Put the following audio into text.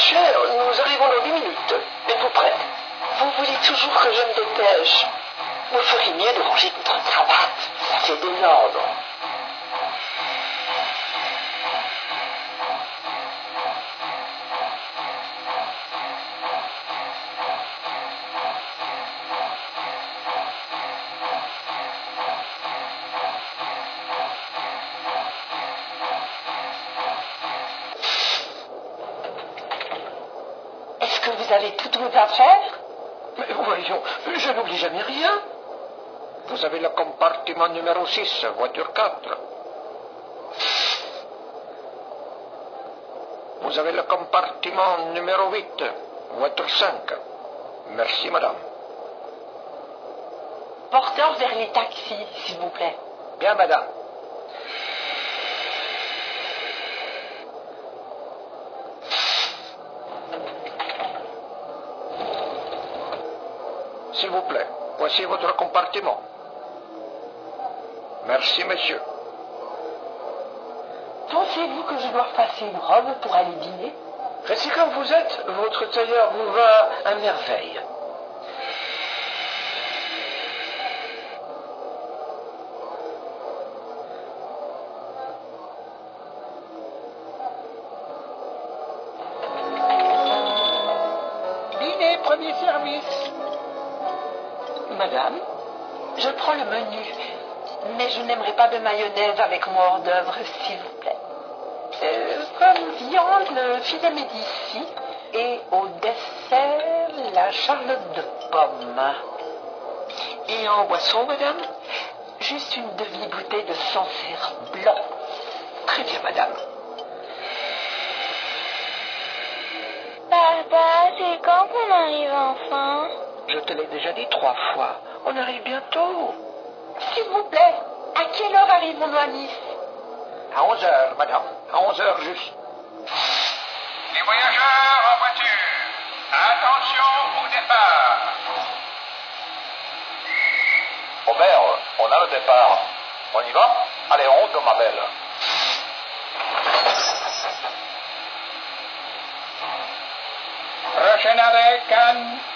cher, nous arrivons dans 10 minutes. Êtes-vous prête? Vous voulez toujours que je me dépêche? Vous feriez mieux de ranger votre cravate. Ça fait désordre. Est-ce que vous avez toutes vos affaires? Mais voyons, je n'oublie jamais rien. Vous avez le compartiment numéro 6, voiture 4. Vous avez le compartiment numéro 8, voiture 5. Merci, madame. Porteur vers les taxis, s'il vous plaît. Bien, madame. S'il vous plaît, voici votre compartiment. Merci, monsieur. Pensez-vous que je dois passer une robe pour aller dîner? Restez comme vous êtes, votre tailleur vous va à merveille. Dîner, premier service. Madame, je prends le menu, mais je n'aimerais pas de mayonnaise avec mon hors d'œuvre, s'il vous plaît. Comme viande, le filet médicis, et au dessert, la charlotte de pomme. Et en boisson, madame? Juste une demi-bouteille de Sancerre blanc. Très bien, madame. Papa, c'est quand qu'on arrive enfin? Je te l'ai déjà dit 3 fois. On arrive bientôt. S'il vous plaît, à quelle heure arrivons-nous à Nice? À 11h, madame. À 11h juste. Les voyageurs en voiture, attention au départ. Robert, on a le départ. On y va? Allez, on route, ma belle. Prochain arrêt, Cannes.